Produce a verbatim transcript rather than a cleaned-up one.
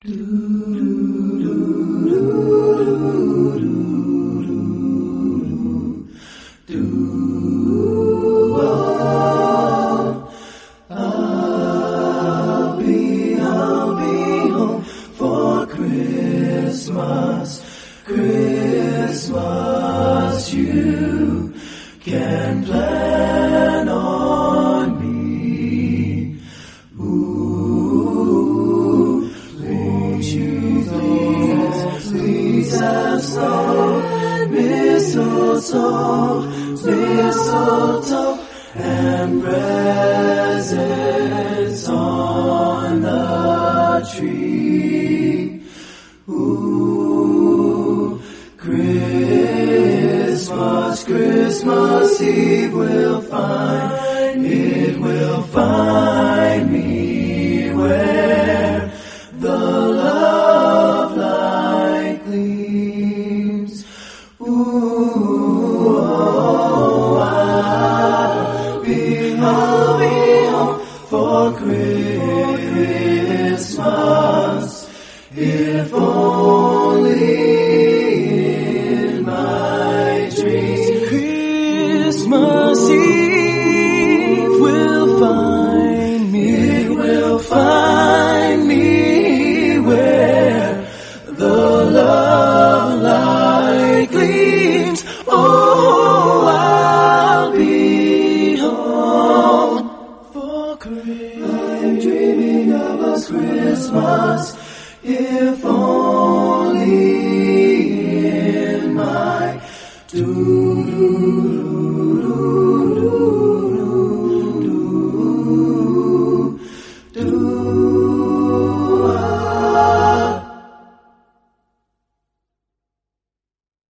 I'll be, I'll be home for Christmas, Christmas. You can plan on me. Ooh, won't you please, please have some mistletoe, mistletoe, and presents on the tree. Ooh, Christmas, Christmas Eve will find, it will find me where the love light gleams. Ooh, oh, I'll be, I'll be home for Christmas, if only in my dreams. Christmas Eve will find me, it will find me where the love light gleams. Oh, I'll be home for Christmas. I'm dreaming of a Christmas, if only in my doo-doo-doo.